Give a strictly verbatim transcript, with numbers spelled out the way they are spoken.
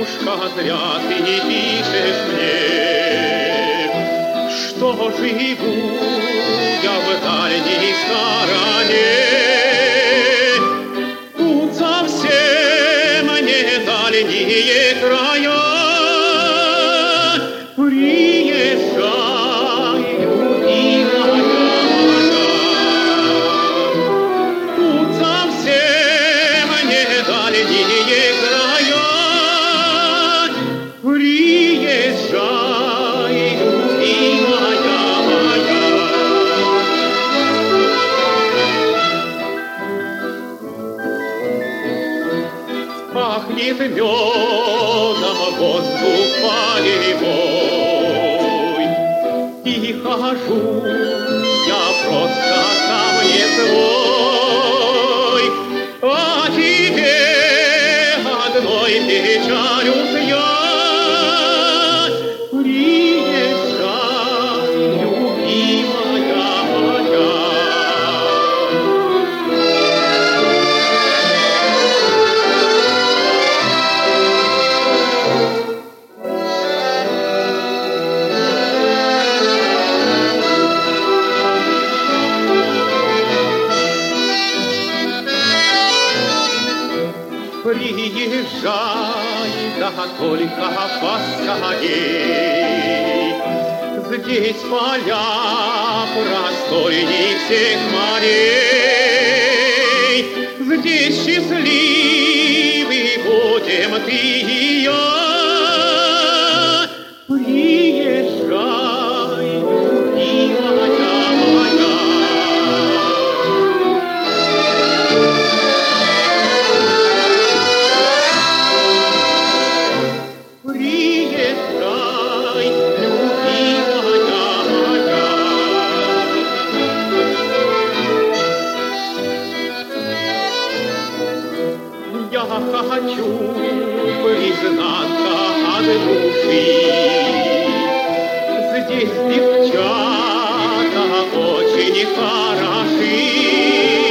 Солнышко, зря ты не пишешь мне, что живу я в дальней стороне. Тут совсем не дальние края, приезжаю, милая. Тут совсем не дальние края, приезжаю, милая моя. Пахнет медом воздух полевой, и хожу я просто сам не свой. А тебе одной печалюсь я, приезжаю, любимая моя. Приезжай, да только поскорей. Здесь поля просторней всех морей. Здесь счастливы будем ты и я. Приезжай, любимая моя. Приезжай, любимая моя. Я хочу признаться от души, здесь девчата очень хороши.